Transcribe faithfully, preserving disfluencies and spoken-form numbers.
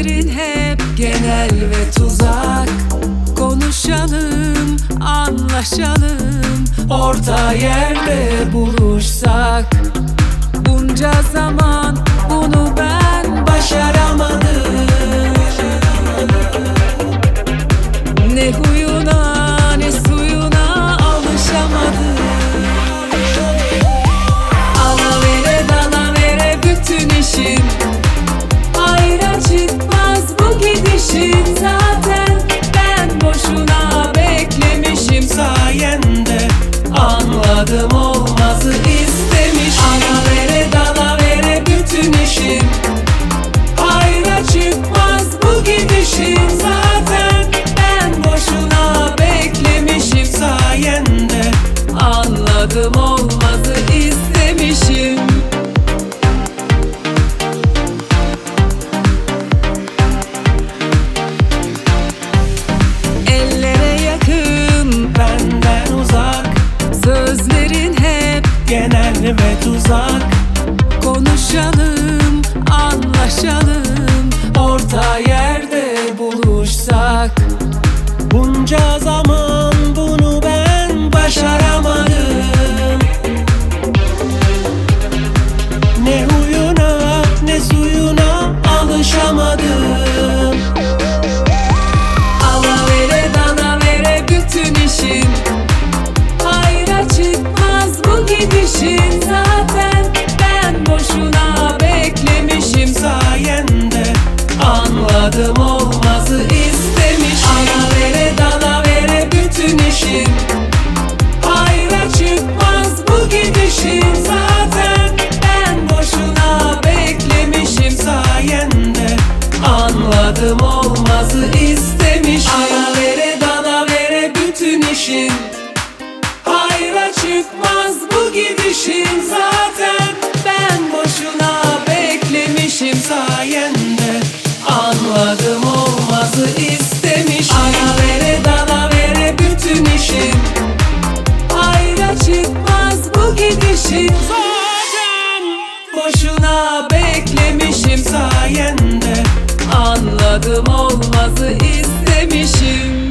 Sözlerin hep genel ve tuzak. Konuşalım, anlaşalım, orta yerde buluşsak. Bunca zaman bunu ben başaramadım. Ne huyuna ne suyuna alışamadım. Alavere dalavere bütün işim, hayra çıkmaz bu gidişin. Zaten ben boşuna beklemişim, sayende anladım olmazı istemiş. Alavere dalavere bütün işim, hayra çıkmaz bu gidişin. Zaten ben boşuna beklemişim, sayende anladım olmazı istemişim. Ellere yakın, benden uzak. Sözlerin hep genel ve tuzak. Konuşalım, anlaşalım, orta yerde buluşsak. Bunca zaman bunu ben başaramadım. Ne huyuna ne suyuna alışamadım. Alavere dalavere bütün işim, hayra çıkmaz bu gidişin. Zaten ben boşuna beklemişim, sayende anladım olmazı istemiş. Alavere dalavere bütün işim, hayra çıkmaz bu gidişin. Zaten ben boşuna beklemişim, sayende anladım olmazı istemiş. Alavere dalavere bütün işin, hayra çıkmaz bu gidişin. Zaten ben boşuna beklemişim, sayende anladım olmazı istemiş. Alavere dalavere bütün işim, hayra çıkmaz bu gidişin. Zaten boşuna beklemişim, sayende anladım olmazı istemişim.